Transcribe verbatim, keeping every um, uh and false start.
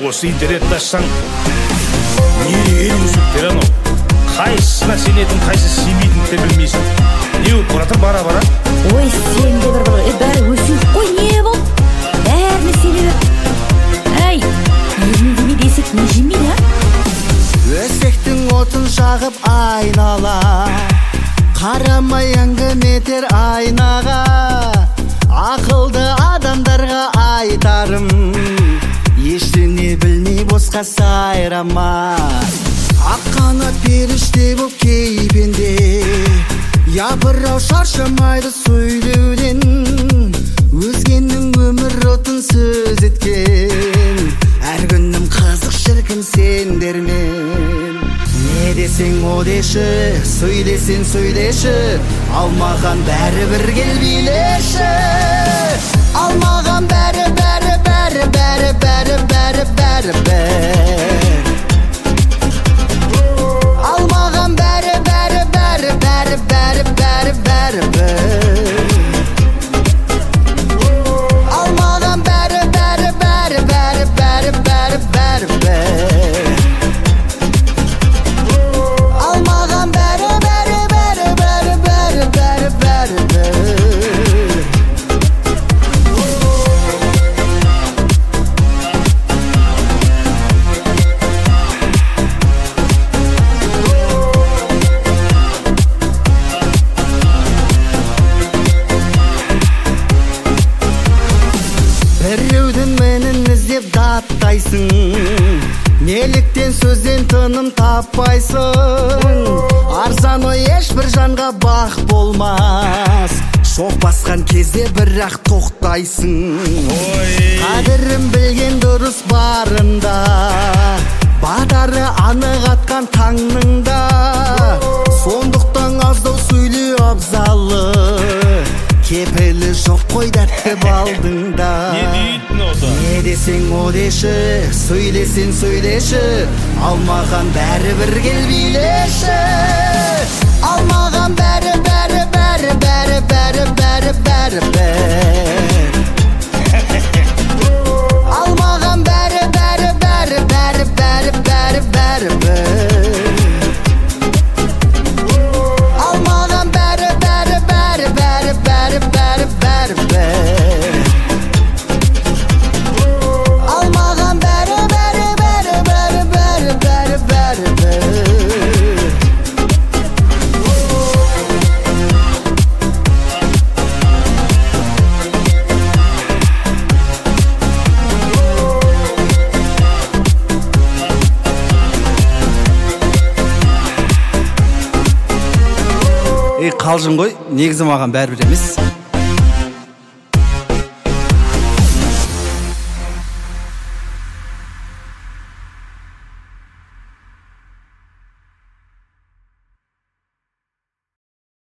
осы интернетті ашсаң не өсектер анау, қайсысына сенетін қайсысы сенбейтінді де білмейсің. Не болып баратыр бара-бара? Ой, сен де бір бір бәрі өсек қой, не болып? Бәріне сене бер. Әй, еліне деме десек не жемейді, а? Өсектің отын жағып айнала, қарамай әңгіметер айнаға. Ақылды адамдарға айтарым, ештеңе білмей босқа сайрама. Аққанат періште боп кейпенде, япырау шаршамайды сөйлеуден. Өзгенің өмір отын сөз еткен, әр күнім қызық шіркін сендермен. Не десең о деші, сөйлесең сөйлеші, алмаған бәрі бір кел билеші. Алмаған бәрі бәрі бәрі бәрі бәрі бәрі бәрі бәрі. Алмаған бәрі бәрі бәрі бәрі бәрі бәрі бәрі бәрі. Алмаған бәрі бәрі бәрі бәрі бәрі бәрі бәрі бәрі. Алмаған бәрі бәрі бәрі бәрі бәрі бәрі бәрі бәрі. Біреудің менің іздеп даттайсың, неліктен сөзден тыным таппайсың. Арзан ой ешбір жанға бақ болмас, шоқ басқан кезде бірақ тоқтайсың. Қадірім білген дұрыс барында, батары анық атқан таңныңда. Сондықтан аздау сөйле абзалы, кепілі жоқ қой дәтті балдыңда. Не дейтін ода? Не десең о деші, сөйлесең сөйлеші, алмаған бәрі бір кел билеші. Алмаған бәрі бәрі бәрі бәрі бәрі бәрі бәрі бәрі. Алмаған бәрі бәрі бәрі бәрі бәрі бәрі бәрі бәрі. Алмаған бәрі бәрі бәрі бәрі бәрі бәрі бәрі бәрі. Алмаған бәрі бәрі бәрі бәрі бәрі бәрі бәрі бәрі. Ей қалжың ғой, негізі маған бәрібір емес.